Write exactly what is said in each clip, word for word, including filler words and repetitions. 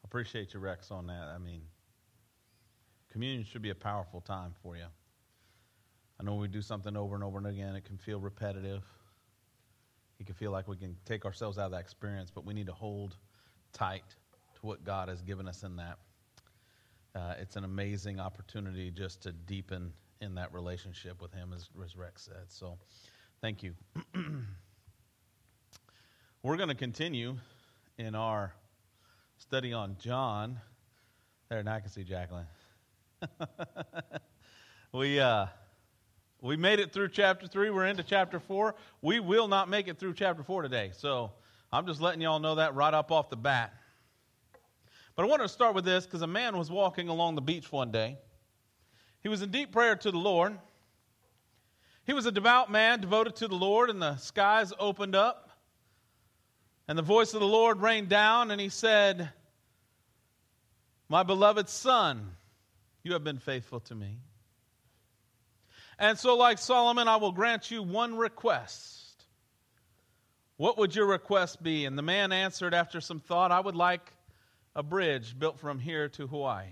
Appreciate you, Rex, on that. I mean, communion should be a powerful time for you. I know we do something over and over and again. It can feel repetitive. It can feel like we can take ourselves out of that experience, but we need to hold tight to what God has given us in that. Uh, it's an amazing opportunity just to deepen in that relationship with Him, as, as Rex said. So, thank you. We're going to continue in our study on John. There, now I can see Jacqueline. we uh, we made it through chapter three. We're into chapter four. We will not make it through chapter four today. So I'm just letting y'all know that right up off the bat. But I wanted to start with this because a man was walking along the beach one day. He was in deep prayer to the Lord. He was a devout man, devoted to the Lord, and the skies opened up. And the voice of the Lord rained down, and He said, "My beloved son, you have been faithful to me. And so, like Solomon, I will grant you one request. What would your request be?" And the man answered after some thought, "I would like a bridge built from here to Hawaii."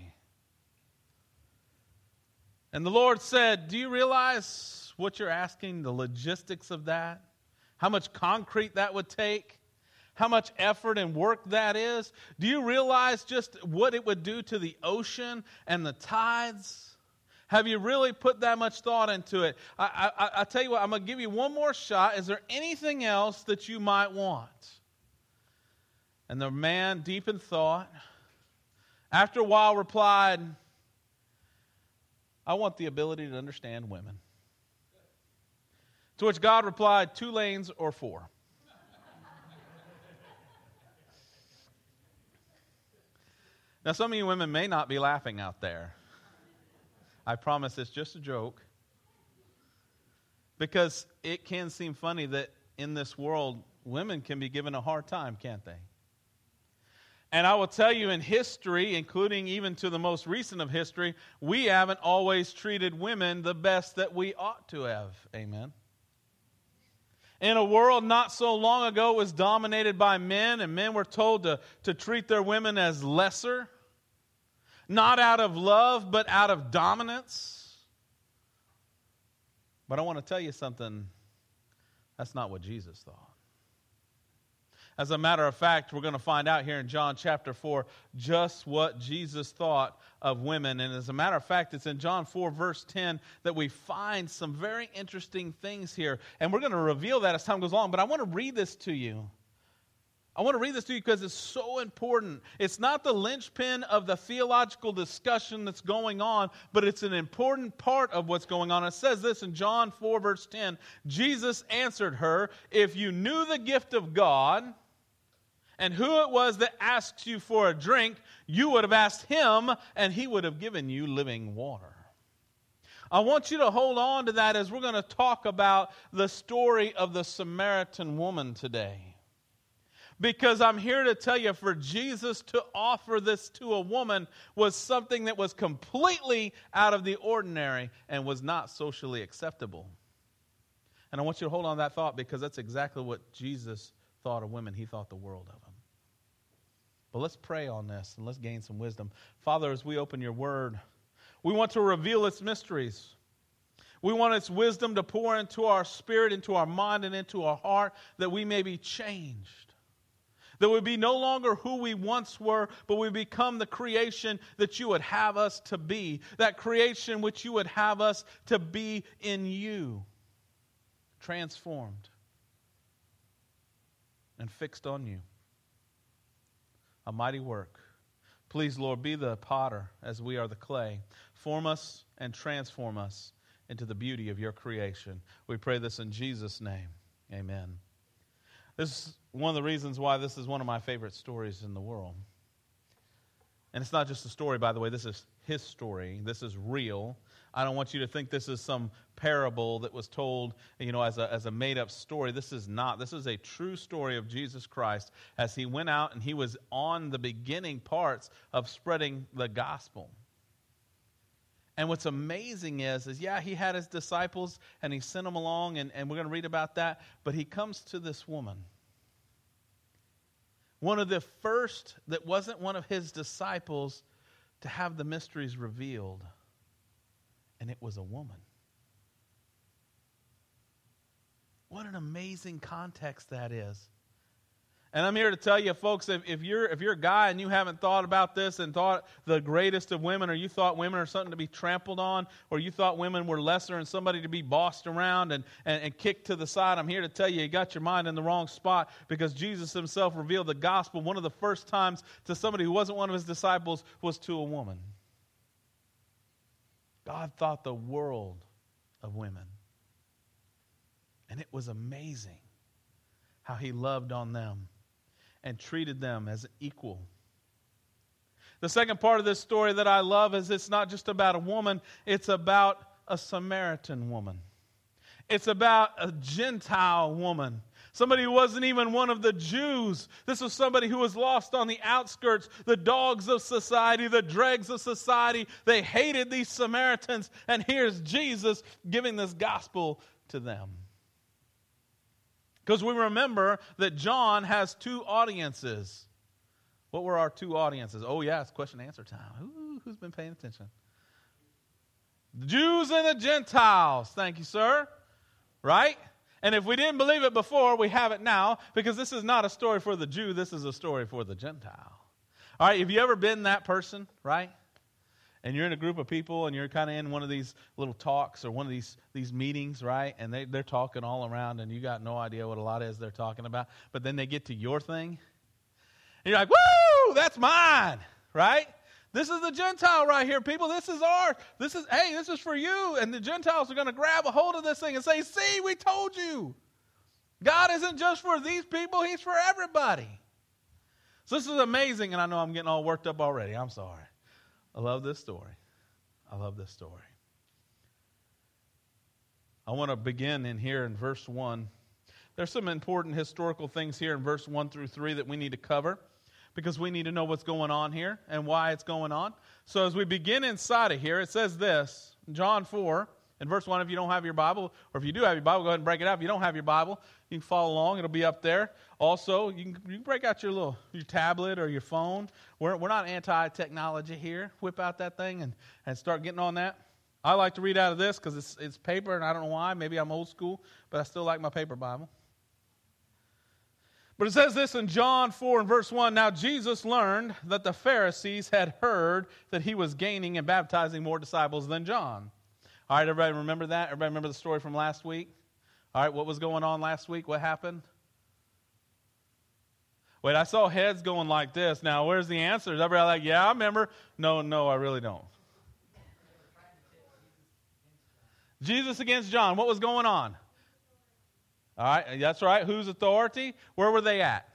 And the Lord said, "Do you realize what you're asking, the logistics of that? How much concrete that would take? How much effort and work that is? Do you realize just what it would do to the ocean and the tides? Have you really put that much thought into it? I, I, I tell you what, I'm going to give you one more shot. Is there anything else that you might want?" And the man, deep in thought, after a while replied, "I want the ability to understand women." To which God replied, "Two lanes or four?" Now, some of you women may not be laughing out there. I promise it's just a joke. Because it can seem funny that in this world, women can be given a hard time, can't they? And I will tell you, in history, including even to the most recent of history, we haven't always treated women the best that we ought to have. Amen. In a world not so long ago was dominated by men, and men were told to, to treat their women as lesser, not out of love, but out of dominance. But I want to tell you something, that's not what Jesus thought. As a matter of fact, we're going to find out here in John chapter four just what Jesus thought of women. And as a matter of fact, it's in John four verse ten that we find some very interesting things here. And we're going to reveal that as time goes along. But I want to read this to you. I want to read this to you because it's so important. It's not the linchpin of the theological discussion that's going on, but it's an important part of what's going on. It says this in John four verse ten, "Jesus answered her, 'If you knew the gift of God and who it was that asks you for a drink, you would have asked Him, and He would have given you living water.'" I want you to hold on to that as we're going to talk about the story of the Samaritan woman today. Because I'm here to tell you, for Jesus to offer this to a woman was something that was completely out of the ordinary and was not socially acceptable. And I want you to hold on to that thought, because that's exactly what Jesus thought of women. He thought the world of them. But let's pray on this and let's gain some wisdom. Father, as we open your word, we want to reveal its mysteries. We want its wisdom to pour into our spirit, into our mind, and into our heart, that we may be changed. That we be no longer who we once were, but we become the creation that you would have us to be. That creation which you would have us to be in you. Transformed and fixed on you. A mighty work. Please, Lord, be the potter as we are the clay. Form us and transform us into the beauty of your creation. We pray this in Jesus' name. Amen. This is one of the reasons why this is one of my favorite stories in the world. And it's not just a story, by the way. This is his story. This is real. I don't want you to think this is some parable that was told, you know, as a, as a made-up story. This is not. This is a true story of Jesus Christ as he went out and he was on the beginning parts of spreading the gospel. And what's amazing is, is yeah, he had his disciples and he sent them along, and, and we're going to read about that. But he comes to this woman. one of the first that wasn't one of his disciples to have the mysteries revealed. And it was a woman. What an amazing context that is. And I'm here to tell you, folks, if, if you're if you're a guy and you haven't thought about this and thought the greatest of women, or you thought women are something to be trampled on, or you thought women were lesser and somebody to be bossed around and, and, and kicked to the side, I'm here to tell you, you got your mind in the wrong spot, because Jesus himself revealed the gospel. One of the first times to somebody who wasn't one of his disciples was to a woman. God thought the world of women. And it was amazing how he loved on them and treated them as equal. The second part of this story that I love is it's not just about a woman, it's about a Samaritan woman. It's about a Gentile woman. Somebody who wasn't even one of the Jews. This was somebody who was lost on the outskirts, the dogs of society, the dregs of society. They hated these Samaritans, and here's Jesus giving this gospel to them. Because we remember that John has two audiences. What were our two audiences? Oh, yeah, it's question and answer time. Ooh, who's been paying attention? The Jews and the Gentiles. Thank you, sir. Right? And if we didn't believe it before, we have it now, because this is not a story for the Jew. This is a story for the Gentile. All right, have you ever been that person, right? And you're in a group of people, and you're kind of in one of these little talks or one of these, these meetings, right? And they, they're talking all around, and you got no idea what a lot is they're talking about. But then they get to your thing, and you're like, woo, that's mine, right? This is the Gentile right here, people. This is ours. This is, hey, this is for you. And the Gentiles are going to grab a hold of this thing and say, see, we told you. God isn't just for these people. He's for everybody. So this is amazing, and I know I'm getting all worked up already. I'm sorry. I love this story. I love this story. I want to begin in here in verse one. There's some important historical things here in verse one through three that we need to cover, because we need to know what's going on here and why it's going on. So as we begin inside of here, it says this, John four, in verse one, if you don't have your Bible, or if you do have your Bible, go ahead and break it out. If you don't have your Bible, you can follow along. It'll be up there. Also, you can, you can break out your little your tablet or your phone. We're, we're not anti-technology here. Whip out that thing and, and start getting on that. I like to read out of this because it's, it's paper, and I don't know why. Maybe I'm old school, but I still like my paper Bible. But it says this in John four and verse one, now Jesus learned that the Pharisees had heard that he was gaining and baptizing more disciples than John. All right, everybody remember that? Everybody remember the story from last week? All right, what was going on last week? What happened? Wait, I saw heads going like this. Now, where's the answers? Everybody like, yeah, I remember. No, no, I really don't. Jesus against John. What was going on? All right, that's right. Whose authority? Where were they at?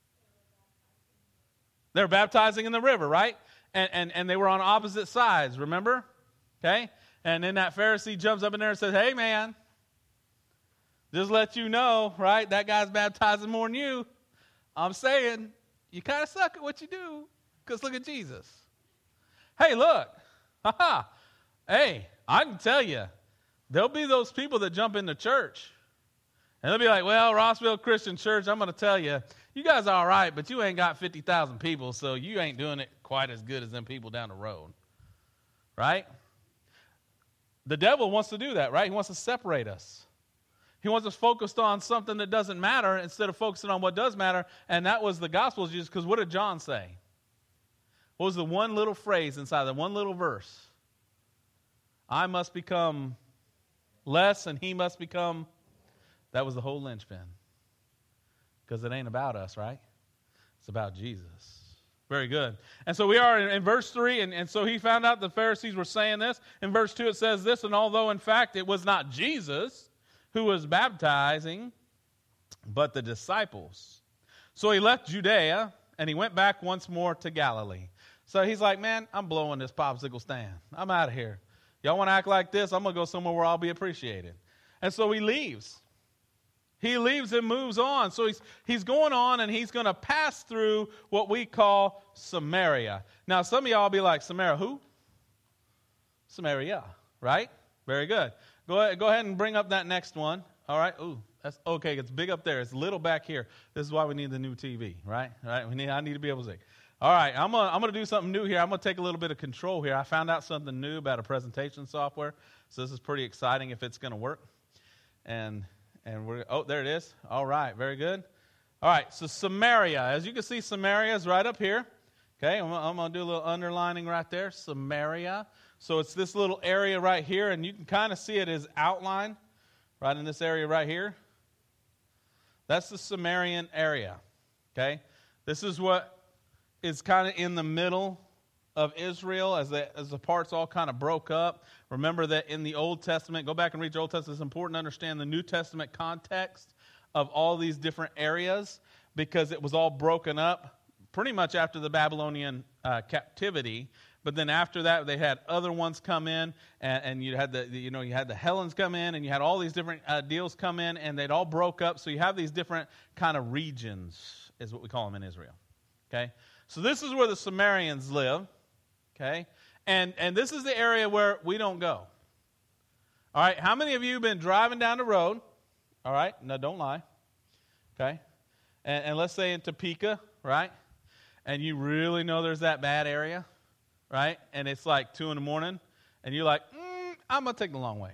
They were baptizing in the river, right? And, and, and they were on opposite sides, remember? Okay? And then that Pharisee jumps up in there and says, hey, man, just let you know, right? That guy's baptizing more than you. I'm saying you kind of suck at what you do, because look at Jesus. Hey, look. Ha-ha. Hey, I can tell you, there'll be those people that jump into church. And they'll be like, well, Rossville Christian Church, I'm going to tell you, you guys are all right, but you ain't got fifty thousand people, so you ain't doing it quite as good as them people down the road. Right? The devil wants to do that, right? He wants to separate us. He wants us focused on something that doesn't matter instead of focusing on what does matter, and that was the gospel of Jesus, because what did John say? What was the one little phrase inside the one little verse? I must become less and he must become... That was the whole linchpin. Because it ain't about us, right? It's about Jesus. Very good. And so we are in, in verse three, and, and so he found out the Pharisees were saying this. In verse two it says this, and although in fact it was not Jesus who was baptizing, but the disciples. So he left Judea, and he went back once more to Galilee. So he's like, man, I'm blowing this popsicle stand. I'm out of here. Y'all want to act like this? I'm going to go somewhere where I'll be appreciated. And so he leaves. He leaves and moves on. So he's he's going on, and he's going to pass through what we call Samaria. Now, some of y'all will be like, Samaria who? Samaria, right? Very good. Go ahead, go ahead and bring up that next one. All right. Ooh, That's okay. It's big up there. It's little back here. This is why we need the new T V, right? Right? We need. I need to be able to see. All right, I'm gonna I'm gonna do something new here. I'm gonna take a little bit of control here. I found out something new about a presentation software, so this is pretty exciting if it's gonna work. And and we're oh there it is. All right, very good. All right, so Samaria, as you can see, Samaria is right up here. Okay, I'm, I'm gonna do a little underlining right there. Samaria. So it's this little area right here, and you can kind of see it as outlined right in this area right here. That's the Samarian area. Okay, this is what is kind of in the middle of Israel as the, as the parts all kind of broke up. Remember that in the Old Testament, go back and read your Old Testament. It's important to understand the New Testament context of all these different areas because it was all broken up pretty much after the Babylonian uh, captivity. But then after that, they had other ones come in, and, and you had the you know you had the Hellenes come in, and you had all these different uh, deals come in, and they'd all broke up. So you have these different kind of regions, is what we call them in Israel. Okay. So this is where the Samaritans live, okay? And and this is the area where we don't go. All right, how many of you have been driving down the road? All right, no, don't lie, okay? And, and let's say in Topeka, right? And you really know there's that bad area, right? And it's like two in the morning, and you're like, mm, I'm going to take the long way.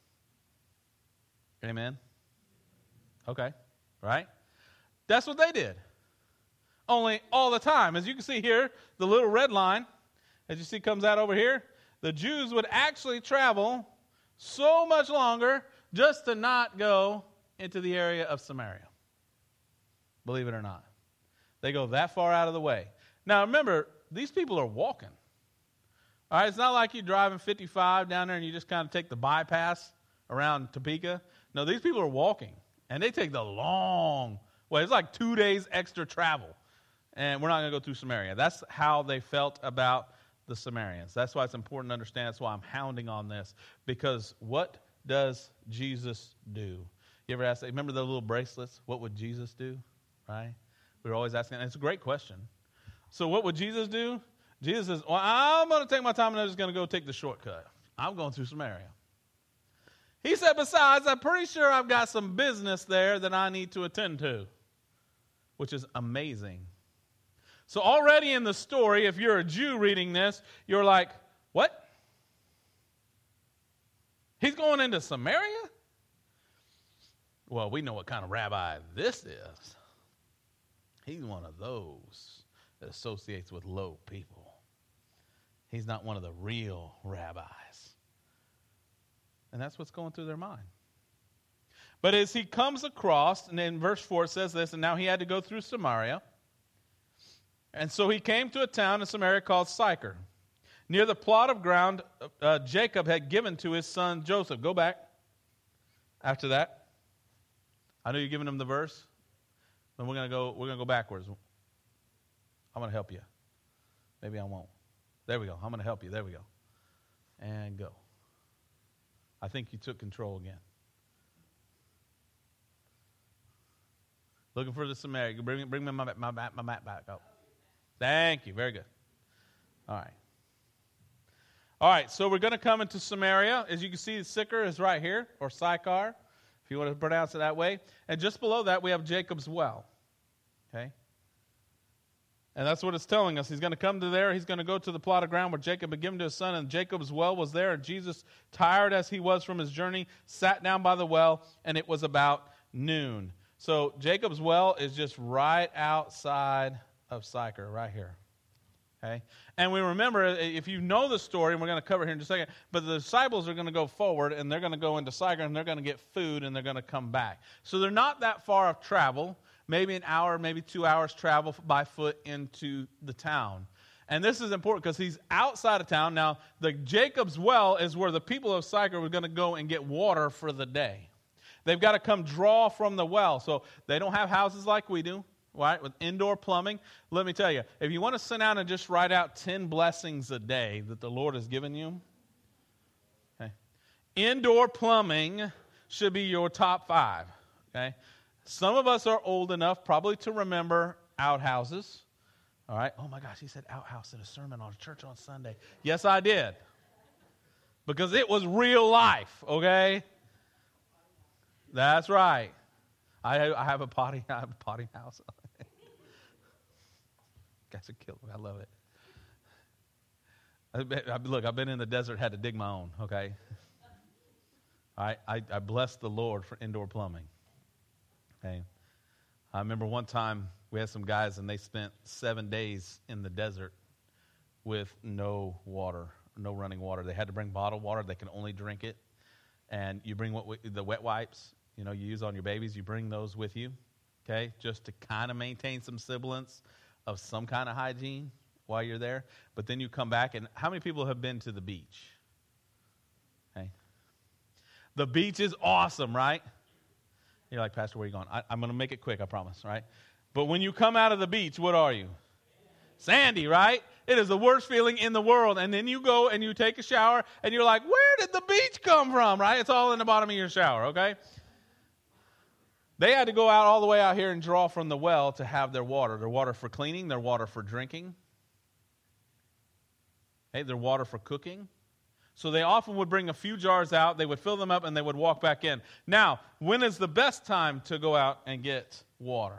Amen? Okay, right? That's what they did. Only all the time. As you can see here, the little red line, as you see comes out over here, the Jews would actually travel so much longer just to not go into the area of Samaria. Believe it or not. They go that far out of the way. Now remember, these people are walking. All right, it's not like you're driving fifty-five down there and you just kind of take the bypass around Topeka. No, these people are walking, and they take the long way. It's like two days extra travel. And we're not going to go through Samaria. That's how they felt about the Samaritans. That's why it's important to understand. That's why I'm hounding on this. Because what does Jesus do? You ever ask, remember the little bracelets? What would Jesus do? Right? We were always asking. And it's a great question. So what would Jesus do? Jesus says, well, I'm going to take my time and I'm just going to go take the shortcut. I'm going through Samaria. He said, besides, I'm pretty sure I've got some business there that I need to attend to. Which is amazing. So already in the story, if you're a Jew reading this, you're like, what? He's going into Samaria? Well, we know what kind of rabbi this is. He's one of those that associates with low people. He's not one of the real rabbis. And that's what's going through their mind. But as he comes across, and in verse four it says this, and now he had to go through Samaria. And so he came to a town in Samaria called Sychar, near the plot of ground uh, Jacob had given to his son Joseph. Go back after that. I know you're giving him the verse. Then we're gonna go. We're gonna go backwards. I'm gonna help you. Maybe I won't. There we go. I'm gonna help you. There we go. And go. I think you took control again. Looking for the Samaria. Bring, bring me my, my, my map back up. Thank you. Very good. All right. All right, so we're going to come into Samaria. As you can see, Sychar is right here, or Sychar, if you want to pronounce it that way. And just below that, we have Jacob's well. Okay? And that's what it's telling us. He's going to come to there. He's going to go to the plot of ground where Jacob had given to his son, and Jacob's well was there. And Jesus, tired as he was from his journey, sat down by the well, and it was about noon. So Jacob's well is just right outside of Sychar, right here. Okay? And we remember, if you know the story, and we're going to cover it here in just a second, but the disciples are going to go forward, and they're going to go into Sychar, and they're going to get food, and they're going to come back. So they're not that far of travel, maybe an hour, maybe two hours travel by foot into the town. And this is important because he's outside of town. Now, the Jacob's well is where the people of Sychar were going to go and get water for the day. They've got to come draw from the well. So they don't have houses like we do. Right, with indoor plumbing. Let me tell you, if you want to sit down and just write out ten blessings a day that the Lord has given you, okay, indoor plumbing should be your top five. Okay, some of us are old enough probably to remember outhouses. All right. Oh my gosh, he said outhouse in a sermon on church on Sunday. Yes, I did, because it was real life. Okay, that's right. I, I have a potty, I have a potty house. Guys are killing me. I love it. I, I, look, I've been in the desert, had to dig my own, okay? I, I, I bless the Lord for indoor plumbing. Okay? I remember one time we had some guys and they spent seven days in the desert with no water, no running water. They had to bring bottled water. They can only drink it. And you bring what the wet wipes, you know, you use on your babies. You bring those with you, okay, just to kind of maintain some semblance of some kind of hygiene while you're there. But then you come back, and how many people have been to the beach? Okay. The beach is awesome, right? You're like, Pastor, where are you going? I, I'm going to make it quick, I promise, right? But when you come out of the beach, what are you? Sandy, right? It is the worst feeling in the world. And then you go and you take a shower, and you're like, where did the beach come from, right? It's all in the bottom of your shower, okay? They had to go out all the way out here and draw from the well to have their water. Their water for cleaning, their water for drinking. Hey, their water for cooking. So they often would bring a few jars out, they would fill them up, and they would walk back in. Now, when is the best time to go out and get water?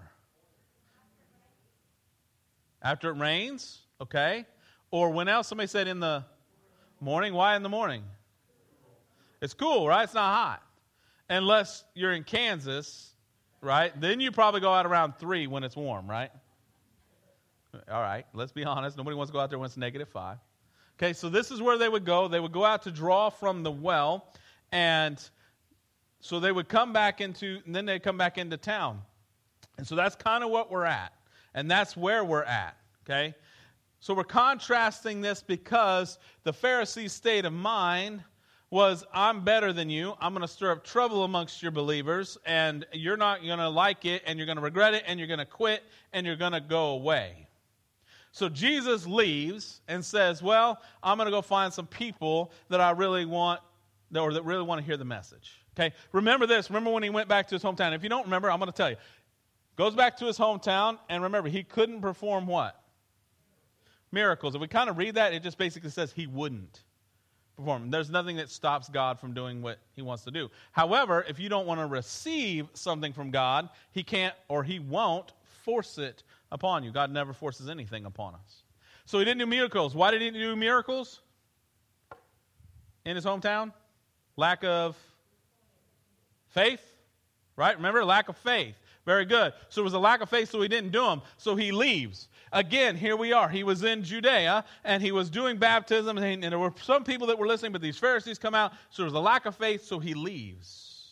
After it rains, okay? Or when else? Somebody said in the morning. Why in the morning? It's cool, right? It's not hot. Unless you're in Kansas, right? Then you probably go out around three when it's warm, right? All right, let's be honest. Nobody wants to go out there when it's negative five. Okay, so this is where they would go. They would go out to draw from the well, and so they would come back into, and then they'd come back into town. And so that's kind of what we're at, and that's where we're at, okay? So we're contrasting this because the Pharisees' state of mind was, I'm better than you. I'm going to stir up trouble amongst your believers, and you're not going to like it, and you're going to regret it, and you're going to quit, and you're going to go away. So Jesus leaves and says, well, I'm going to go find some people that I really want, or that really want to hear the message. Okay, remember this. Remember when he went back to his hometown. If you don't remember, I'm going to tell you. Goes back to his hometown, and remember, he couldn't perform what? Miracles. If we kind of read that, it just basically says he wouldn't perform. There's nothing that stops God from doing what he wants to do. However, if you don't want to receive something from God, he can't or he won't force it upon you. God never forces anything upon us. So he didn't do miracles. Why did he do miracles in his hometown? Lack of faith, right? Remember, lack of faith. Very good. So it was a lack of faith, so he didn't do them. So he leaves. Again, here we are. He was in Judea, and he was doing baptism, and there were some people that were listening, but these Pharisees come out, so there was a lack of faith, so he leaves.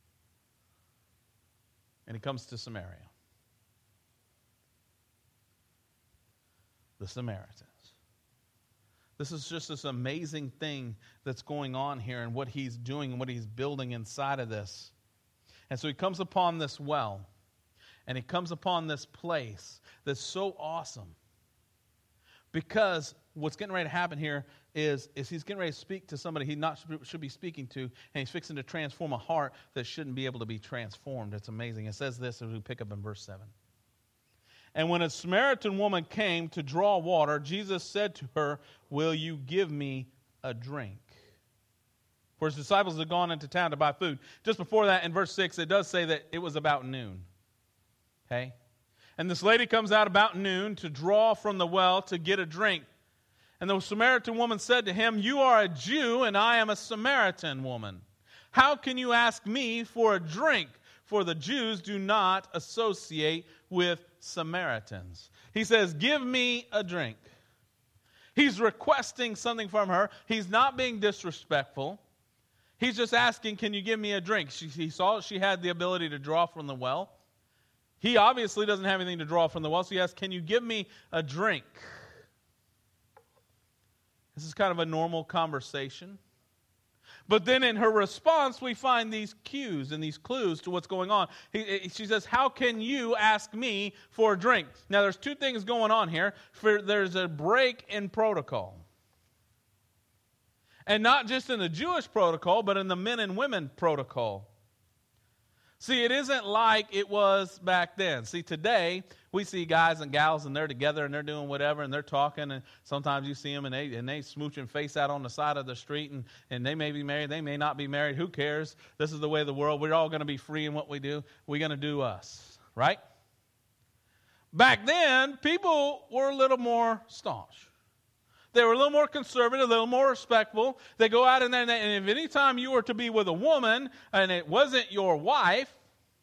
And he comes to Samaria. The Samaritans. This is just this amazing thing that's going on here and what he's doing and what he's building inside of this. And so he comes upon this well, and he comes upon this place that's so awesome. Because what's getting ready to happen here is, is he's getting ready to speak to somebody he not should be speaking to, and he's fixing to transform a heart that shouldn't be able to be transformed. It's amazing. It says this as we pick up in verse seven. And when a Samaritan woman came to draw water, Jesus said to her, will you give me a drink? For his disciples had gone into town to buy food. Just before that, in verse six, it does say that it was about noon. Okay? And this lady comes out about noon to draw from the well to get a drink. And the Samaritan woman said to him, you are a Jew, and I am a Samaritan woman. How can you ask me for a drink? For the Jews do not associate with Samaritans. He says, give me a drink. He's requesting something from her. He's not being disrespectful. He's just asking, can you give me a drink? She, he saw she had the ability to draw from the well. He obviously doesn't have anything to draw from the well, so he asks, can you give me a drink? This is kind of a normal conversation. But then in her response, we find these cues and these clues to what's going on. He, she says, how can you ask me for a drink? Now, there's two things going on here. For, there's a break in protocol. And not just in the Jewish protocol, but in the men and women protocol. See, it isn't like it was back then. See, today, we see guys and gals, and they're together, and they're doing whatever, and they're talking, and sometimes you see them, and they and they smooching face out on the side of the street, and, and they may be married, they may not be married. Who cares? This is the way of the world. We're all going to be free in what we do. We're going to do us, right? Back then, people were a little more staunch. They were a little more conservative, a little more respectful. They go out and then, and if any time you were to be with a woman and it wasn't your wife,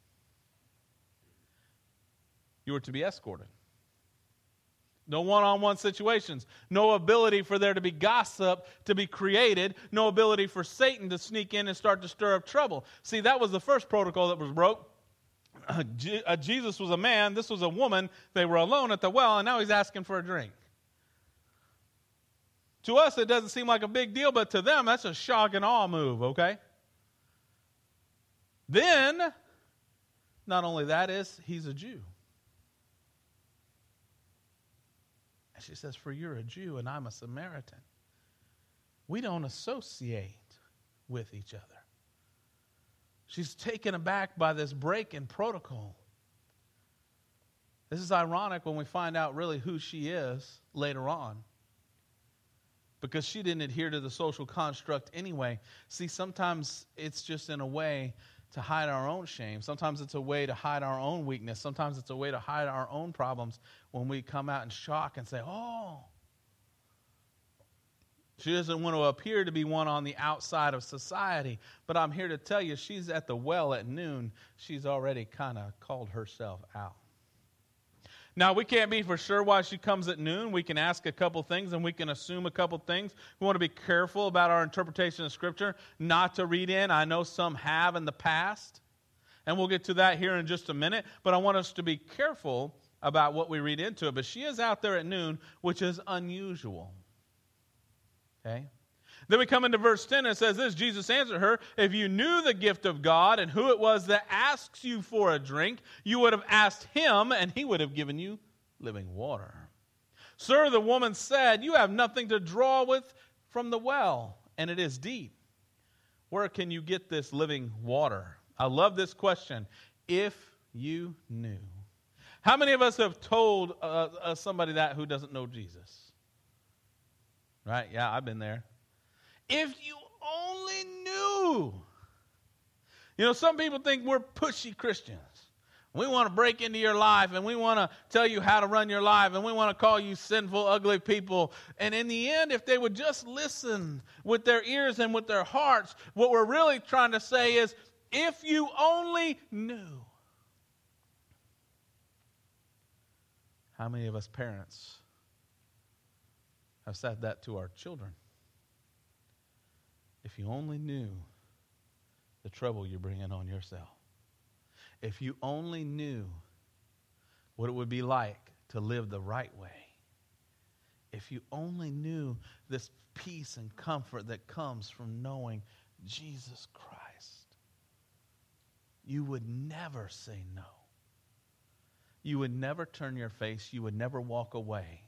you were to be escorted. No one-on-one situations. No ability for there to be gossip to be created. No ability for Satan to sneak in and start to stir up trouble. See, that was the first protocol that was broke. Jesus was a man. This was a woman. They were alone at the well, and now he's asking for a drink. To us, it doesn't seem like a big deal, but to them, that's a shock and awe move, okay? Then, not only that is, he's a Jew. And she says, for you're a Jew and I'm a Samaritan. We don't associate with each other. She's taken aback by this break in protocol. This is ironic when we find out really who she is later on. Because she didn't adhere to the social construct anyway. See, sometimes it's just in a way to hide our own shame. Sometimes it's a way to hide our own weakness. Sometimes it's a way to hide our own problems when we come out in shock and say, oh. She doesn't want to appear to be one on the outside of society. But I'm here to tell you, she's at the well at noon. She's already kind of called herself out. Now, we can't be for sure why she comes at noon. We can ask a couple things and we can assume a couple things. We want to be careful about our interpretation of Scripture, not to read in. I know some have in the past, and we'll get to that here in just a minute. But I want us to be careful about what we read into it. But she is out there at noon, which is unusual. Okay? Then we come into verse ten, and it says this, Jesus answered her, if you knew the gift of God and who it was that asks you for a drink, you would have asked him, and he would have given you living water. Sir, the woman said, you have nothing to draw with from the well, and it is deep. Where can you get this living water? I love this question. If you knew. How many of us have told uh, uh, somebody that who doesn't know Jesus? Right? Yeah, I've been there. If you only knew. You know, some people think we're pushy Christians. We want to break into your life, and we want to tell you how to run your life, and we want to call you sinful, ugly people. And in the end, if they would just listen with their ears and with their hearts, what we're really trying to say is, if you only knew. How many of us parents have said that to our children? If you only knew the trouble you're bringing on yourself. If you only knew what it would be like to live the right way. If you only knew this peace and comfort that comes from knowing Jesus Christ, you would never say no. You would never turn your face. You would never walk away.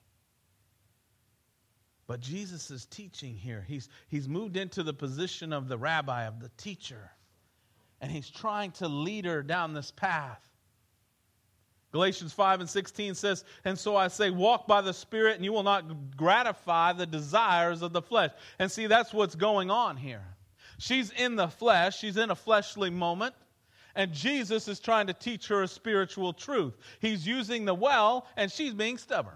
But Jesus is teaching here. He's, he's moved into the position of the rabbi, of the teacher. And he's trying to lead her down this path. Galatians five and sixteen says, and so I say, walk by the Spirit, and you will not gratify the desires of the flesh. And see, that's what's going on here. She's in the flesh. She's in a fleshly moment. And Jesus is trying to teach her a spiritual truth. He's using the well, and she's being stubborn.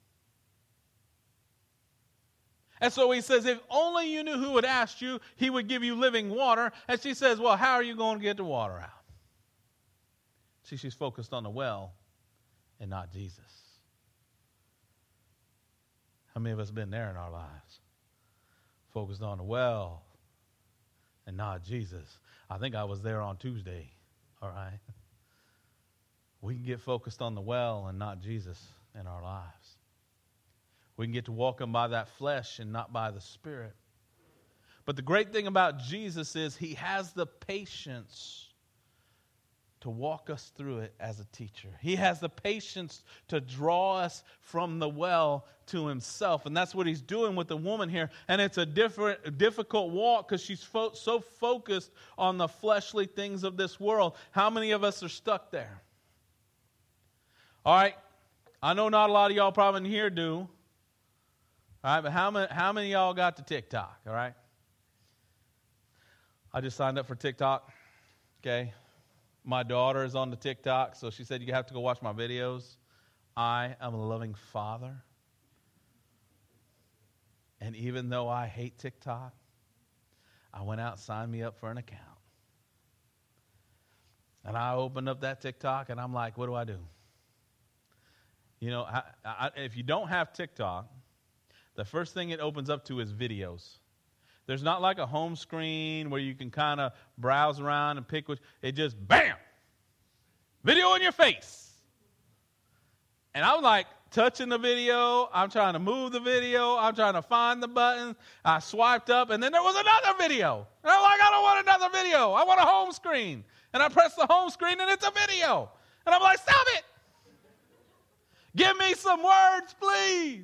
And so he says, if only you knew who had asked you, he would give you living water. And she says, well, how are you going to get the water out? See, she's focused on the well and not Jesus. How many of us have been there in our lives? Focused on the well and not Jesus. I think I was there on Tuesday, all right? We can get focused on the well and not Jesus in our lives. We can get to walking by that flesh and not by the Spirit. But the great thing about Jesus is he has the patience to walk us through it as a teacher. He has the patience to draw us from the well to himself. And that's what he's doing with the woman here. And it's a different, difficult walk because she's fo- so focused on the fleshly things of this world. How many of us are stuck there? All right. I know not a lot of y'all probably in here do. All right. But how many, how many of y'all got to TikTok? All right. I just signed up for TikTok. Okay. My daughter is on the TikTok, so she said, you have to go watch my videos. I am a loving father. And even though I hate TikTok, I went out and signed me up for an account. And I opened up that TikTok, and I'm like, what do I do? You know, I, I, if you don't have TikTok, the first thing it opens up to is videos. There's not like a home screen where you can kind of browse around and pick which. It just, bam, video in your face. And I'm like touching the video. I'm trying to move the video. I'm trying to find the button. I swiped up, and then there was another video. And I'm like, I don't want another video. I want a home screen. And I press the home screen, and it's a video. And I'm like, stop it. Give me some words, please.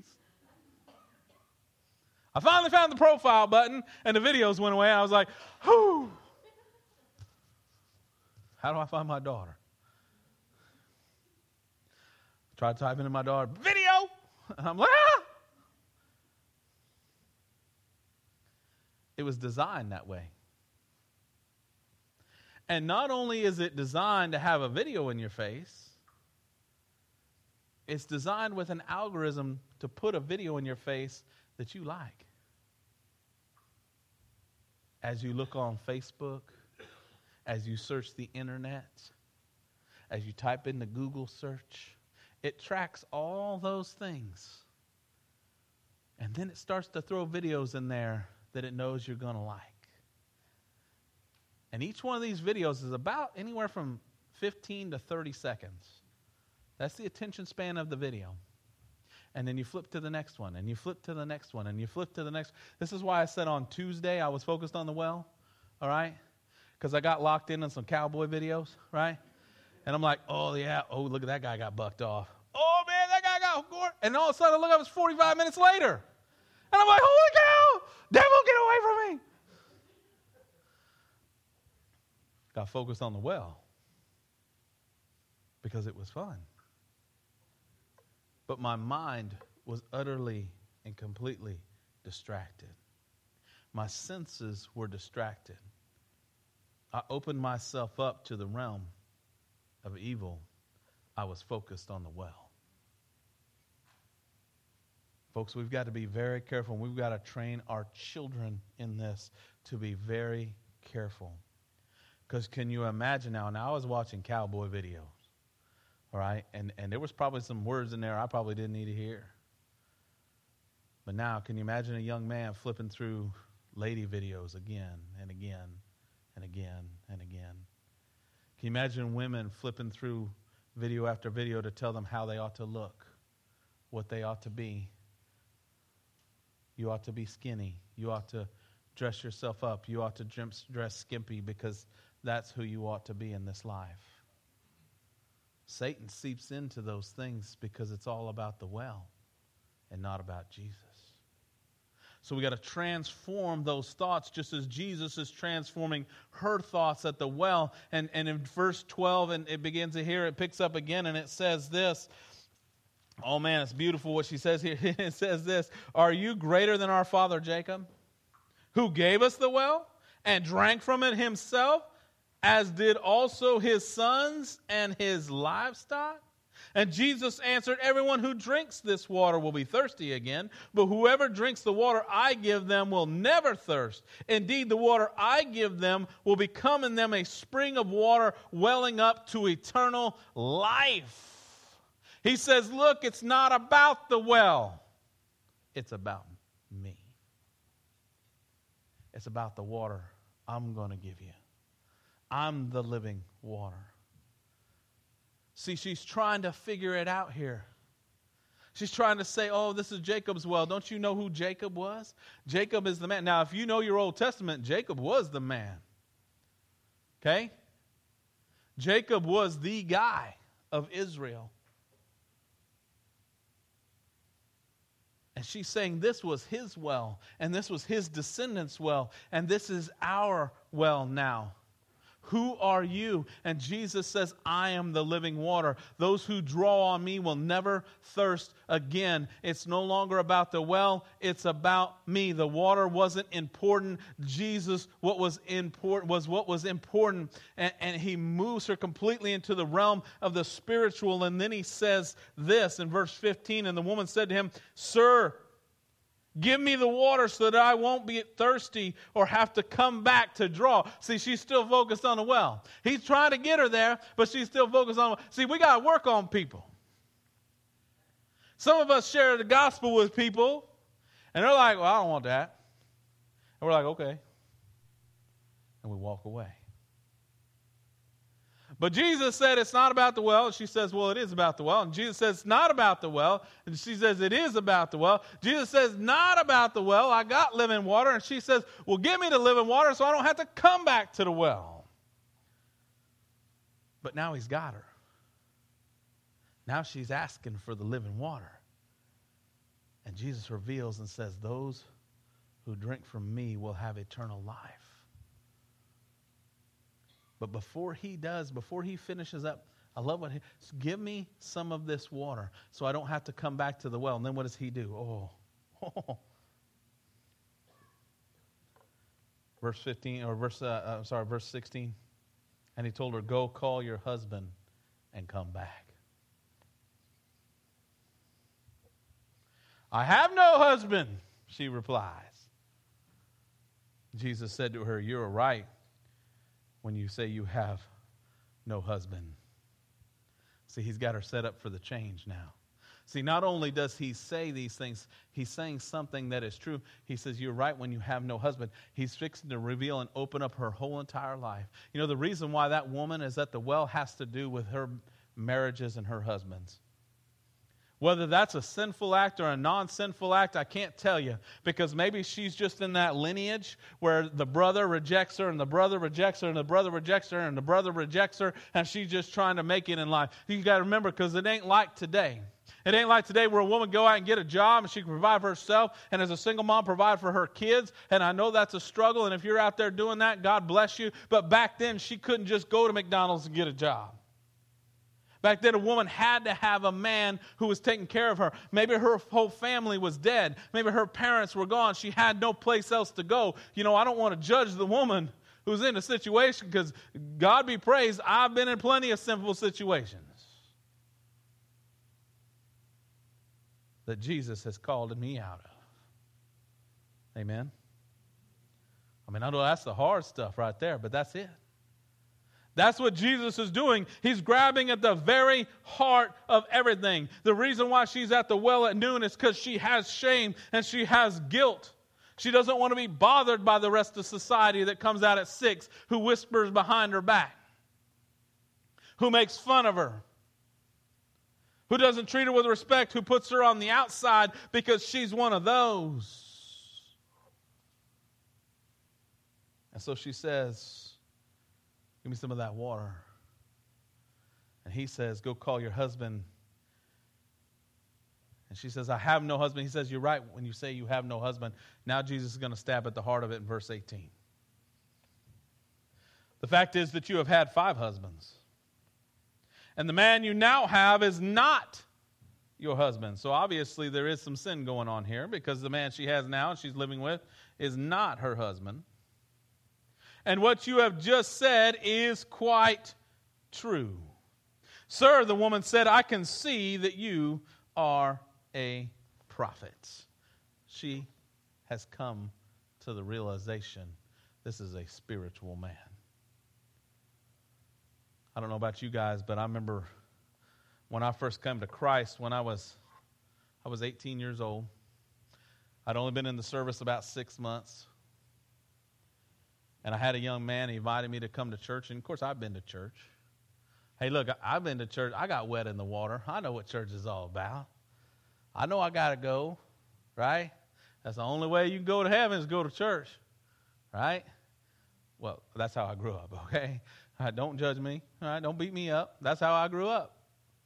I finally found the profile button, and the videos went away. I was like, whew. How do I find my daughter? Tried typing in my daughter, video. And I'm like, ah. It was designed that way. And not only is it designed to have a video in your face, it's designed with an algorithm to put a video in your face that you like. As you look on Facebook, as you search the internet, as you type in the Google search, it tracks all those things. And then it starts to throw videos in there that it knows you're going to like. And each one of these videos is about anywhere from fifteen to thirty seconds. That's the attention span of the video. And then you flip to the next one, and you flip to the next one, and you flip to the next. This is why I said on Tuesday I was focused on the well, all right? Because I got locked in on some cowboy videos, right? And I'm like, oh, yeah, oh, look at that guy got bucked off. Oh, man, that guy got gored. And all of a sudden I look up, it's forty-five minutes later. And I'm like, holy cow, devil, get away from me. Got focused on the well because it was fun. But my mind was utterly and completely distracted. My senses were distracted. I opened myself up to the realm of evil. I was focused on the well. Folks, we've got to be very careful. We've got to train our children in this to be very careful. Because can you imagine now? Now I was watching cowboy videos. All right, and, and there was probably some words in there I probably didn't need to hear. But now, can you imagine a young man flipping through lady videos again and again and again and again? Can you imagine women flipping through video after video to tell them how they ought to look, what they ought to be? You ought to be skinny. You ought to dress yourself up. You ought to dress skimpy because that's who you ought to be in this life. Satan seeps into those things because it's all about the well and not about Jesus. So we got to transform those thoughts just as Jesus is transforming her thoughts at the well. And, and in verse twelve, and it begins to hear, it picks up again, and it says this. Oh man, it's beautiful what she says here. It says this, are you greater than our father Jacob, who gave us the well and drank from it himself, as did also his sons and his livestock? And Jesus answered, everyone who drinks this water will be thirsty again, but whoever drinks the water I give them will never thirst. Indeed, the water I give them will become in them a spring of water welling up to eternal life. He says, look, it's not about the well. It's about me. It's about the water I'm going to give you. I'm the living water. See, she's trying to figure it out here. She's trying to say, oh, this is Jacob's well. Don't you know who Jacob was? Jacob is the man. Now, if you know your Old Testament, Jacob was the man. Okay? Jacob was the guy of Israel. And she's saying this was his well, and this was his descendants' well, and this is our well now. Who are you? And Jesus says, I am the living water. Those who draw on me will never thirst again. It's no longer about the well, it's about me. The water wasn't important. Jesus, what was important was what was important. And, and he moves her completely into the realm of the spiritual. And then he says this in verse fifteen, and the woman said to him, Sir, give me the water so that I won't be thirsty or have to come back to draw. See, she's still focused on the well. He's trying to get her there, but she's still focused on the well. See, we got to work on people. Some of us share the gospel with people, and they're like, well, I don't want that. And we're like, okay. And we walk away. But Jesus said it's not about the well. She says, well, it is about the well. And Jesus says it's not about the well. And she says it is about the well. Jesus says not about the well. I got living water. And she says, well, give me the living water so I don't have to come back to the well. But now he's got her. Now she's asking for the living water. And Jesus reveals and says, those who drink from me will have eternal life. But before he does, before he finishes up, I love what he, give me some of this water so I don't have to come back to the well. And then what does he do? Oh, oh. Verse fifteen, or verse, uh, I'm sorry, verse sixteen. And he told her, go call your husband and come back. I have no husband, she replies. Jesus said to her, you're right when you say you have no husband. See, he's got her set up for the change now. See, not only does he say these things, he's saying something that is true. He says, you're right when you have no husband. He's fixing to reveal and open up her whole entire life. You know, the reason why that woman is at the well has to do with her marriages and her husbands. Whether that's a sinful act or a non-sinful act, I can't tell you. Because maybe she's just in that lineage where the brother rejects her and the brother rejects her and the brother rejects her and the brother rejects her, and she's just trying to make it in life. You got to remember, because it ain't like today. It ain't like today where a woman go out and get a job and she can provide for herself, and as a single mom provide for her kids. And I know that's a struggle, and if you're out there doing that, God bless you. But back then, she couldn't just go to McDonald's and get a job. Back then, a woman had to have a man who was taking care of her. Maybe her whole family was dead. Maybe her parents were gone. She had no place else to go. You know, I don't want to judge the woman who's in a situation, because God be praised, I've been in plenty of sinful situations that Jesus has called me out of. Amen? I mean, I know that's the hard stuff right there, but that's it. That's what Jesus is doing. He's grabbing at the very heart of everything. The reason why she's at the well at noon is because she has shame and she has guilt. She doesn't want to be bothered by the rest of society that comes out at six, who whispers behind her back, who makes fun of her, who doesn't treat her with respect, who puts her on the outside because she's one of those. And so she says, give me some of that water. And he says, go call your husband. And she says, I have no husband. He says, you're right when you say you have no husband. Now Jesus is going to stab at the heart of it in verse eighteen. The fact is that you have had five husbands. And the man you now have is not your husband. So obviously there is some sin going on here, because the man she has now and she's living with is not her husband. And what you have just said is quite true. Sir, the woman said, I can see that you are a prophet. She has come to the realization this is a spiritual man. I don't know about you guys, but I remember when I first came to Christ, when I was, I was eighteen years old. I'd only been in the service about six months. And I had a young man, he invited me to come to church. And, of course, I've been to church. Hey, look, I've been to church. I got wet in the water. I know what church is all about. I know I got to go, right? That's the only way you can go to heaven is go to church, right? Well, that's how I grew up, okay? All right, don't judge me. All right, don't beat me up. That's how I grew up.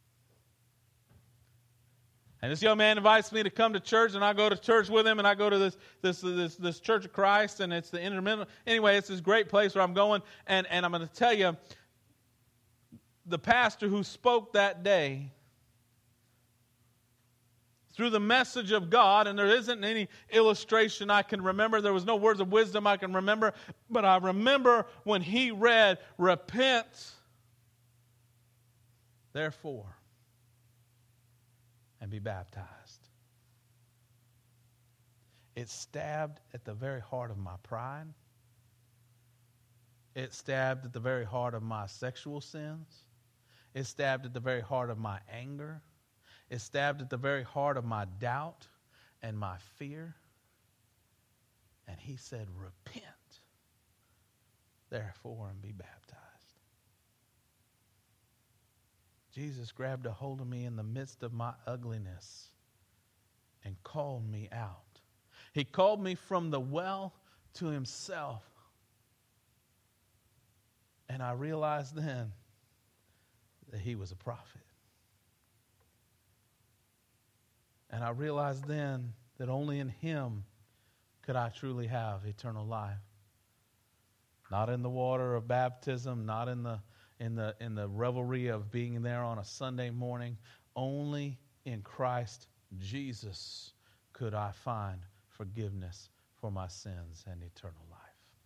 And this young man invites me to come to church, and I go to church with him, and I go to this this this, this Church of Christ, and it's the intermittent. Anyway, it's this great place where I'm going, and, and I'm going to tell you, the pastor who spoke that day, through the message of God, and there isn't any illustration I can remember. There was no words of wisdom I can remember. But I remember when he read, repent, therefore, and be baptized. It stabbed at the very heart of my pride. It stabbed at the very heart of my sexual sins. It stabbed at the very heart of my anger. It stabbed at the very heart of my doubt and my fear. And he said, repent, therefore, and be baptized. Jesus grabbed a hold of me in the midst of my ugliness and called me out. He called me from the well to himself. And I realized then that he was a prophet. And I realized then that only in him could I truly have eternal life. Not in the water of baptism, not in the in the in the revelry of being there on a Sunday morning. Only in Christ Jesus could I find forgiveness for my sins and eternal life.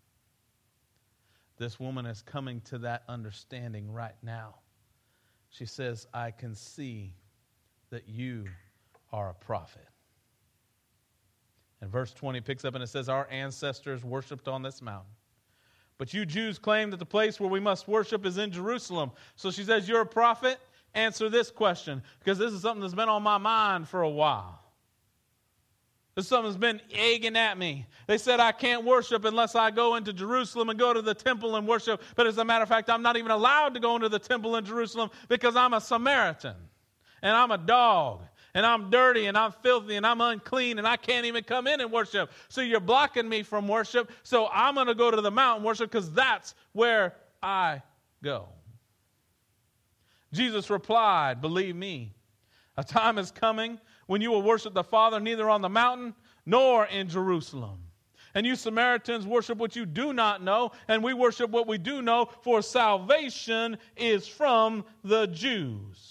This woman is coming to that understanding right now. She says, I can see that you are a prophet. And verse twenty picks up and it says, our ancestors worshipped on this mountain. But you Jews claim that the place where we must worship is in Jerusalem. So she says, you're a prophet? Answer this question, because this is something that's been on my mind for a while. This is something that's been egging at me. They said I can't worship unless I go into Jerusalem and go to the temple and worship. But as a matter of fact, I'm not even allowed to go into the temple in Jerusalem because I'm a Samaritan. And I'm a dog. And I'm dirty and I'm filthy and I'm unclean and I can't even come in and worship. So you're blocking me from worship. So I'm going to go to the mountain and worship because that's where I go. Jesus replied, believe me, a time is coming when you will worship the Father neither on the mountain nor in Jerusalem. And you Samaritans worship what you do not know, and we worship what we do know, for salvation is from the Jews.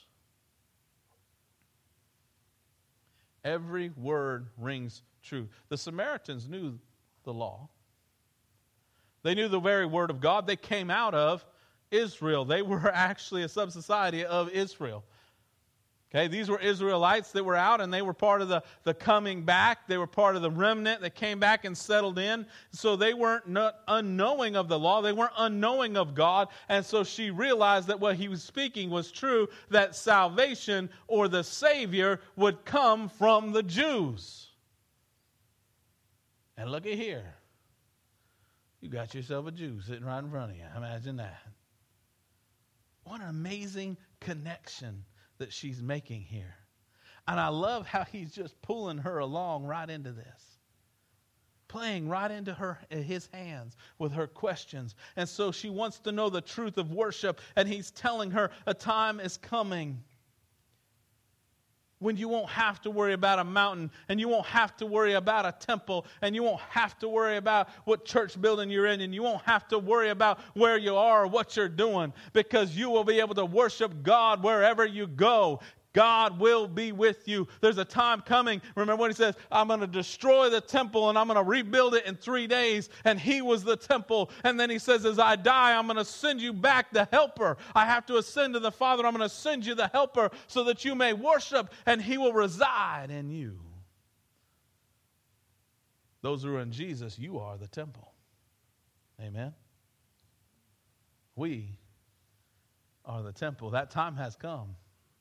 Every word rings true. The Samaritans knew the law. They knew the very word of God. They came out of Israel. They were actually a sub-society of Israel. Okay, these were Israelites that were out, and they were part of the, the coming back. They were part of the remnant that came back and settled in. So they weren't not unknowing of the law. They weren't unknowing of God. And so she realized that what he was speaking was true, that salvation or the Savior would come from the Jews. And look at here. You got yourself a Jew sitting right in front of you. Imagine that. What an amazing connection that she's making here. And I love how he's just pulling her along right into this. Playing right into her his hands with her questions. And so she wants to know the truth of worship. And he's telling her a time is coming when you won't have to worry about a mountain, and you won't have to worry about a temple, and you won't have to worry about what church building you're in, and you won't have to worry about where you are or what you're doing, because you will be able to worship God wherever you go. God will be with you. There's a time coming. Remember when he says, I'm going to destroy the temple and I'm going to rebuild it in three days. And he was the temple. And then he says, as I die, I'm going to send you back the helper. I have to ascend to the Father. I'm going to send you the helper so that you may worship and he will reside in you. Those who are in Jesus, you are the temple. Amen. We are the temple. That time has come.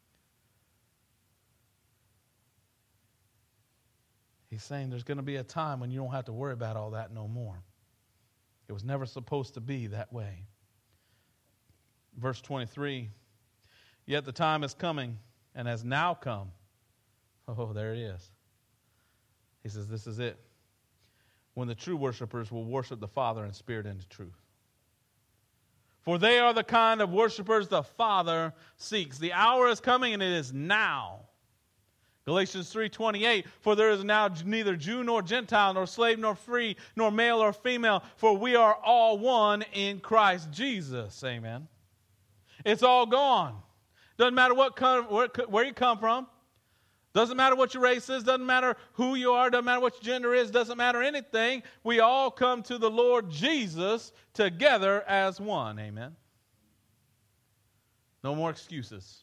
He's saying there's going to be a time when you don't have to worry about all that no more. It was never supposed to be that way. Verse twenty-three, yet the time is coming and has now come. Oh, there it is. He says this is it. When the true worshipers will worship the Father in spirit and in truth. For they are the kind of worshipers the Father seeks. The hour is coming, and it is now. Galatians three twenty-eight, for there is now neither Jew nor Gentile, nor slave nor free, nor male or female, for we are all one in Christ Jesus. Amen. It's all gone. Doesn't matter what kind of, where, where you come from. Doesn't matter what your race is. Doesn't matter who you are. Doesn't matter what your gender is. Doesn't matter anything. We all come to the Lord Jesus together as one. Amen. No more excuses.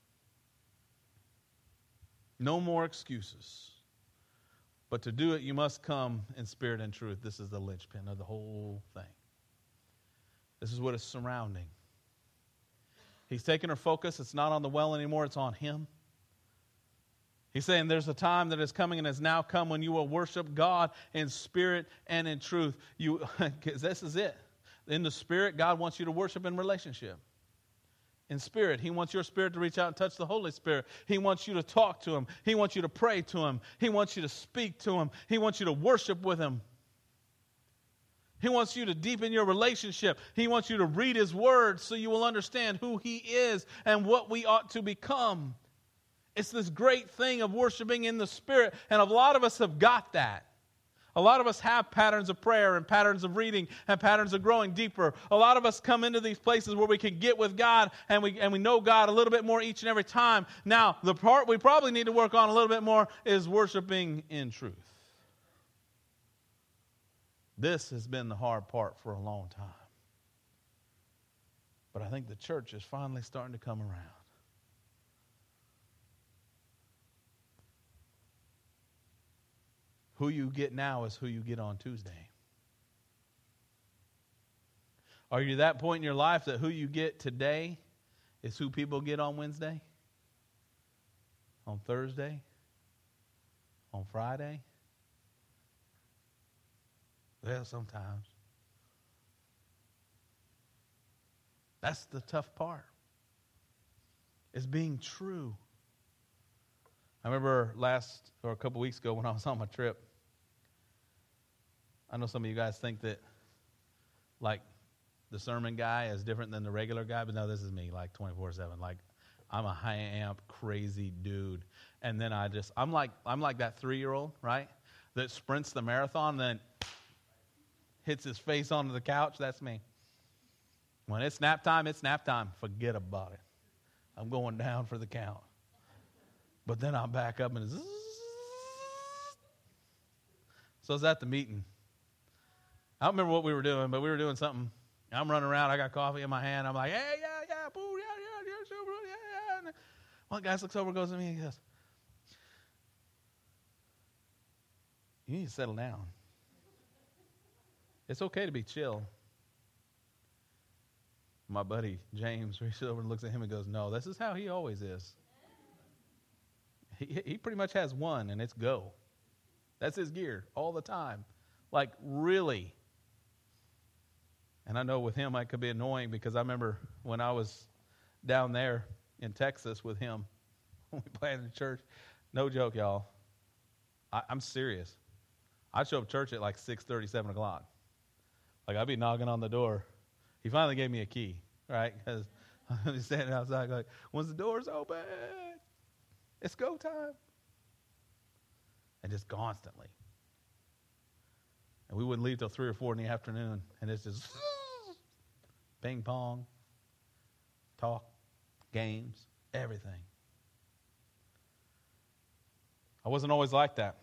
No more excuses. But to do it, you must come in spirit and truth. This is the linchpin of the whole thing. This is what is surrounding. He's taking our focus. It's not on the well anymore. It's on Him. He's saying there's a time that is coming and has now come when you will worship God in spirit and in truth. You, this is it. In the spirit, God wants you to worship in relationship. In spirit, He wants your spirit to reach out and touch the Holy Spirit. He wants you to talk to Him. He wants you to pray to Him. He wants you to speak to Him. He wants you to worship with Him. He wants you to deepen your relationship. He wants you to read His Word so you will understand who He is and what we ought to become. It's this great thing of worshiping in the Spirit, and a lot of us have got that. A lot of us have patterns of prayer and patterns of reading and patterns of growing deeper. A lot of us come into these places where we can get with God and we and we know God a little bit more each and every time. Now, the part we probably need to work on a little bit more is worshiping in truth. This has been the hard part for a long time. But I think the church is finally starting to come around. Who you get now is who you get on Tuesday. Are you at that point in your life that who you get today is who people get on Wednesday? On Thursday? On Friday? Well, sometimes. That's the tough part. Is being true. I remember last, or a couple weeks ago when I was on my trip, I know some of you guys think that, like, the sermon guy is different than the regular guy, but no, this is me, like, twenty-four seven. Like, I'm a high amp, crazy dude. And then I just, I'm like, I'm like that three-year-old, right, that sprints the marathon and then hits his face onto the couch. That's me. When it's nap time, it's nap time. Forget about it. I'm going down for the count. But then I'll back up and zzz. So I was at the meeting. I don't remember what we were doing, but we were doing something. I'm running around. I got coffee in my hand. I'm like, hey, yeah, yeah, boo, yeah, yeah, yeah, super, yeah, yeah. And one guy looks over, goes to me, and he goes, you need to settle down. It's okay to be chill. My buddy James reaches over and looks at him and goes, no, this is how he always is. He, he pretty much has one, and it's go. That's his gear all the time. Like, really. And I know with him I could be annoying because I remember when I was down there in Texas with him, when we planted a church. No joke, y'all. I, I'm serious. I'd show up church at like six thirty, seven o'clock. Like, I'd be knocking on the door. He finally gave me a key, right? Because I'm just standing outside like, once the door's open, it's go time. And just constantly. And we wouldn't leave till three or four in the afternoon. And it's just ping pong, talk, games, everything. I wasn't always like that.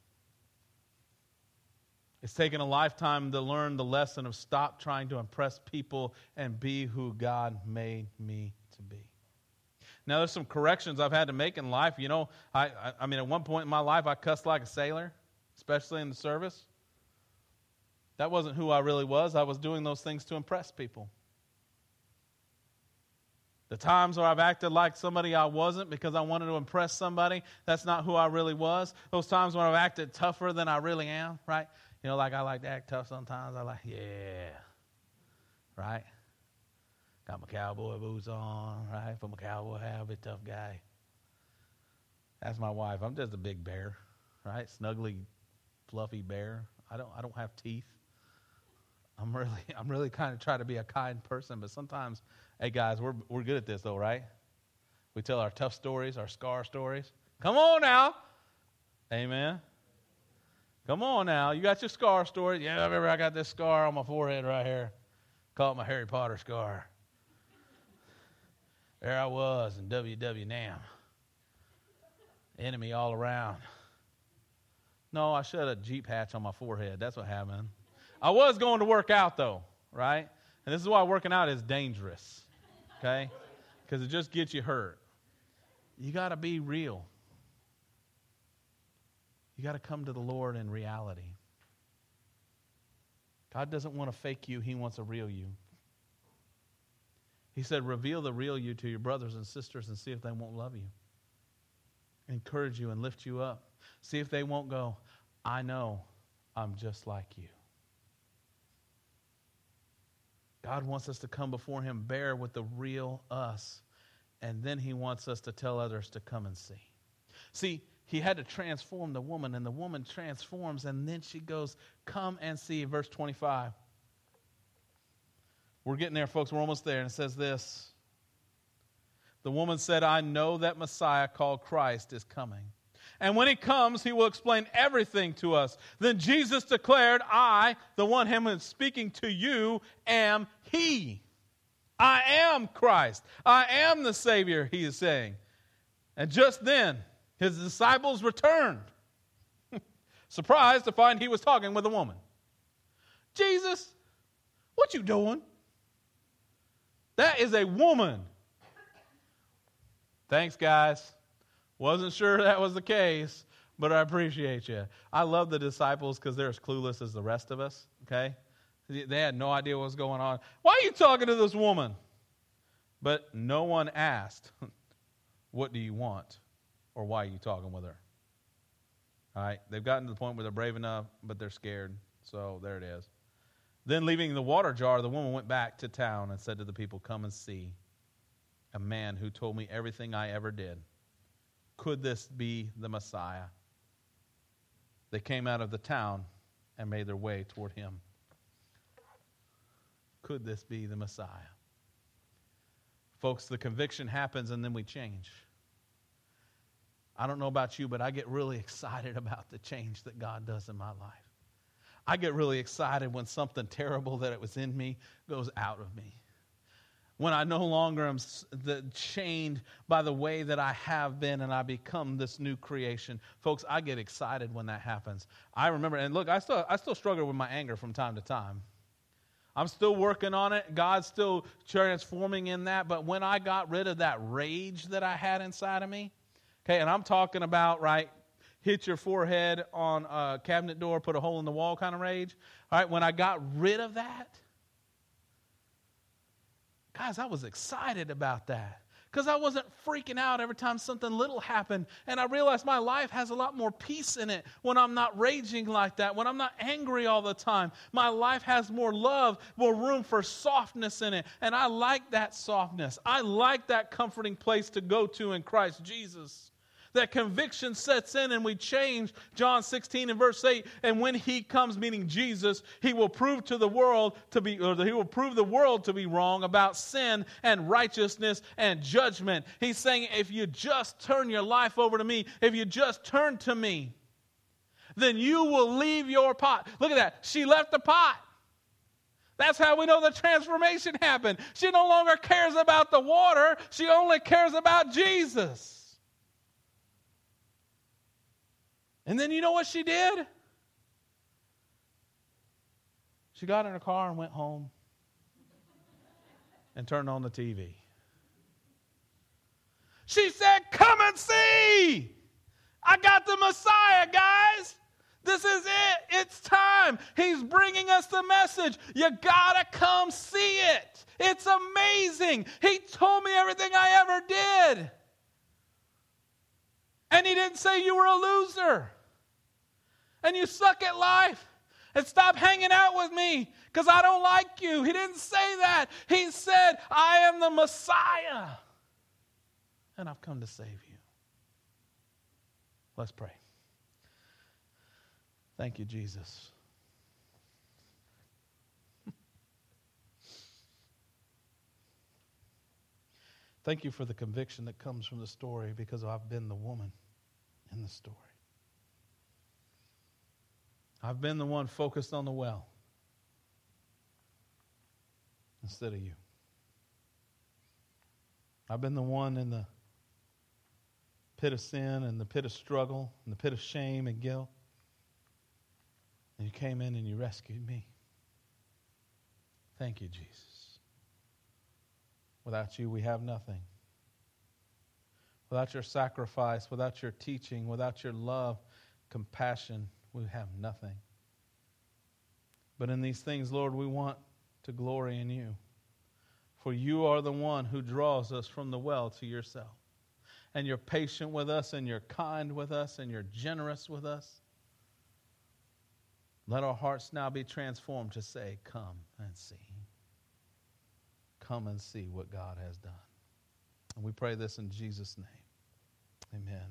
It's taken a lifetime to learn the lesson of stop trying to impress people and be who God made me to be. Now, there's some corrections I've had to make in life. You know, I, I, I mean, at one point in my life, I cussed like a sailor, especially in the service. That wasn't who I really was. I was doing those things to impress people. The times where I've acted like somebody I wasn't because I wanted to impress somebody, that's not who I really was. Those times when I've acted tougher than I really am, right? You know, like I like to act tough sometimes. I like, yeah, right? Got my cowboy boots on, right? Put my cowboy hat, I'm a tough guy. That's my wife. I'm just a big bear, right? Snuggly, fluffy bear. I don't I don't have teeth. I'm really, I'm really kind of trying to be a kind person, but sometimes, hey guys, we're we're good at this though, right? We tell our tough stories, our scar stories. Come on now. Amen. Come on now. You got your scar story. Yeah, I remember I got this scar on my forehead right here. Call it my Harry Potter scar. There I was in W W Nam. Enemy all around. No, I shut a Jeep hatch on my forehead. That's what happened. I was going to work out, though, right? And this is why working out is dangerous, okay? Because it just gets you hurt. You got to be real. You got to come to the Lord in reality. God doesn't want a fake you. He wants a real you. He said, reveal the real you to your brothers and sisters and see if they won't love you. Encourage you and lift you up. See if they won't go, I know I'm just like you. God wants us to come before him bare with the real us. And then he wants us to tell others to come and see. See, he had to transform the woman, and the woman transforms, and then she goes, come and see. Verse twenty-five. We're getting there, folks. We're almost there. And it says this. The woman said, I know that Messiah called Christ is coming. And when he comes, he will explain everything to us. Then Jesus declared, I, the one him who is speaking to you, am he. I am Christ. I am the Savior, he is saying. And just then, his disciples returned, surprised to find he was talking with a woman. Jesus, what you doing? That is a woman. Thanks, guys. Wasn't sure that was the case, but I appreciate you. I love the disciples because they're as clueless as the rest of us, okay? They had no idea what was going on. Why are you talking to this woman? But no one asked, what do you want? Or why are you talking with her? All right, they've gotten to the point where they're brave enough, but they're scared. So there it is. Then leaving the water jar, the woman went back to town and said to the people, come and see a man who told me everything I ever did. Could this be the Messiah? They came out of the town and made their way toward him. Could this be the Messiah? Folks, the conviction happens and then we change. I don't know about you, but I get really excited about the change that God does in my life. I get really excited when something terrible that it was in me goes out of me. When I no longer am chained by the way that I have been and I become this new creation. Folks, I get excited when that happens. I remember, and look, I still I still struggle with my anger from time to time. I'm still working on it. God's still transforming in that. But when I got rid of that rage that I had inside of me, okay, and I'm talking about, right, hit your forehead on a cabinet door, put a hole in the wall kind of rage. All right, when I got rid of that, guys, I was excited about that because I wasn't freaking out every time something little happened. And I realized my life has a lot more peace in it when I'm not raging like that, when I'm not angry all the time. My life has more love, more room for softness in it. And I like that softness. I like that comforting place to go to in Christ Jesus. That conviction sets in and we change. John sixteen and verse eight, and when he comes, meaning Jesus, he will prove to the world to be, or he will prove the world to be wrong about sin and righteousness and judgment. He's saying, if you just turn your life over to me, if you just turn to me, then you will leave your pot. Look at that. She left the pot. That's how we know the transformation happened. She no longer cares about the water. She only cares about Jesus. And then you know what she did? She got in her car and went home and turned on the T V. She said, come and see. I got the Messiah, guys. This is it. It's time. He's bringing us the message. You got to come see it. It's amazing. He told me everything I ever did. And he didn't say you were a loser. And you suck at life. And stop hanging out with me because I don't like you. He didn't say that. He said, I am the Messiah. And I've come to save you. Let's pray. Thank you, Jesus. Thank you for the conviction that comes from the story, because I've been the woman in the story. I've been the one focused on the well instead of you. I've been the one in the pit of sin and the pit of struggle and the pit of shame and guilt. And you came in and you rescued me. Thank you, Jesus. Without you, we have nothing. Without your sacrifice, without your teaching, without your love, compassion, we have nothing. But in these things, Lord, we want to glory in you. For you are the one who draws us from the well to yourself. And you're patient with us, and you're kind with us, and you're generous with us. Let our hearts now be transformed to say, come and see. Come and see what God has done. And we pray this in Jesus' name. Amen.